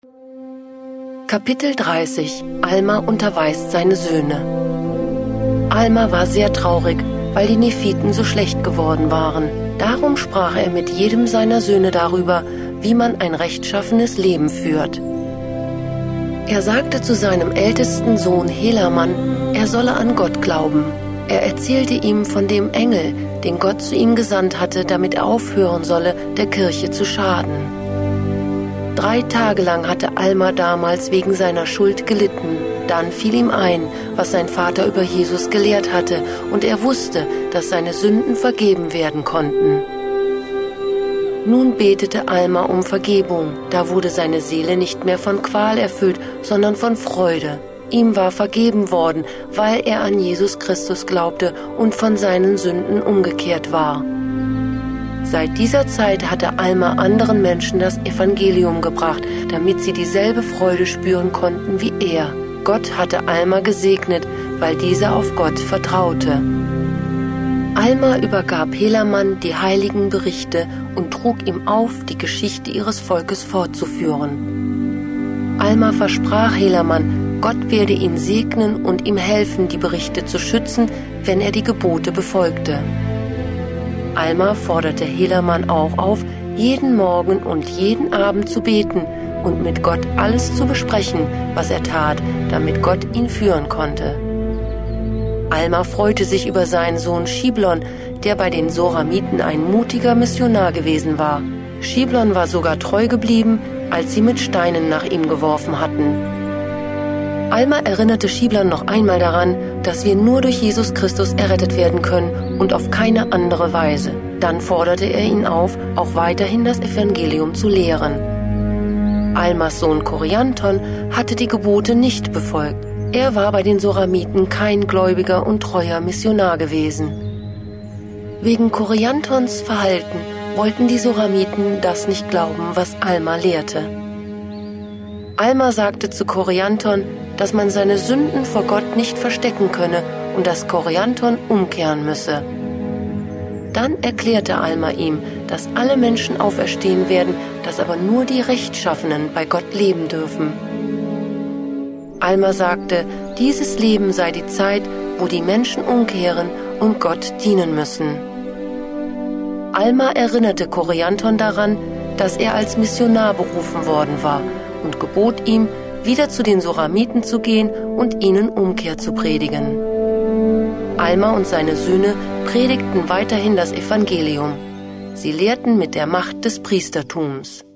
Kapitel 30 – Alma unterweist seine Söhne. Alma war sehr traurig, weil die Nephiten so schlecht geworden waren. Darum sprach er mit jedem seiner Söhne darüber, wie man ein rechtschaffenes Leben führt. Er sagte zu seinem ältesten Sohn Helaman, er solle an Gott glauben. Er erzählte ihm von dem Engel, den Gott zu ihm gesandt hatte, damit er aufhören solle, der Kirche zu schaden. 3 Tage lang hatte Alma damals wegen seiner Schuld gelitten. Dann fiel ihm ein, was sein Vater über Jesus gelehrt hatte, und er wusste, dass seine Sünden vergeben werden konnten. Nun betete Alma um Vergebung. Da wurde seine Seele nicht mehr von Qual erfüllt, sondern von Freude. Ihm war vergeben worden, weil er an Jesus Christus glaubte und von seinen Sünden umgekehrt war. Seit dieser Zeit hatte Alma anderen Menschen das Evangelium gebracht, damit sie dieselbe Freude spüren konnten wie er. Gott hatte Alma gesegnet, weil dieser auf Gott vertraute. Alma übergab Helaman die heiligen Berichte und trug ihm auf, die Geschichte ihres Volkes fortzuführen. Alma versprach Helaman, Gott werde ihn segnen und ihm helfen, die Berichte zu schützen, wenn er die Gebote befolgte. Alma forderte Helaman auch auf, jeden Morgen und jeden Abend zu beten und mit Gott alles zu besprechen, was er tat, damit Gott ihn führen konnte. Alma freute sich über seinen Sohn Schiblon, der bei den Soramiten ein mutiger Missionar gewesen war. Schiblon war sogar treu geblieben, als sie mit Steinen nach ihm geworfen hatten. Alma erinnerte Schiblon noch einmal daran, dass wir nur durch Jesus Christus errettet werden können und auf keine andere Weise. Dann forderte er ihn auf, auch weiterhin das Evangelium zu lehren. Almas Sohn Korianton hatte die Gebote nicht befolgt. Er war bei den Soramiten kein gläubiger und treuer Missionar gewesen. Wegen Koriantons Verhalten wollten die Soramiten das nicht glauben, was Alma lehrte. Alma sagte zu Korianton, dass man seine Sünden vor Gott nicht verstecken könne und dass Korianton umkehren müsse. Dann erklärte Alma ihm, dass alle Menschen auferstehen werden, dass aber nur die Rechtschaffenen bei Gott leben dürfen. Alma sagte, dieses Leben sei die Zeit, wo die Menschen umkehren und Gott dienen müssen. Alma erinnerte Korianton daran, dass er als Missionar berufen worden war und gebot ihm, wieder zu den Soramiten zu gehen und ihnen Umkehr zu predigen. Alma und seine Söhne predigten weiterhin das Evangelium. Sie lehrten mit der Macht des Priestertums.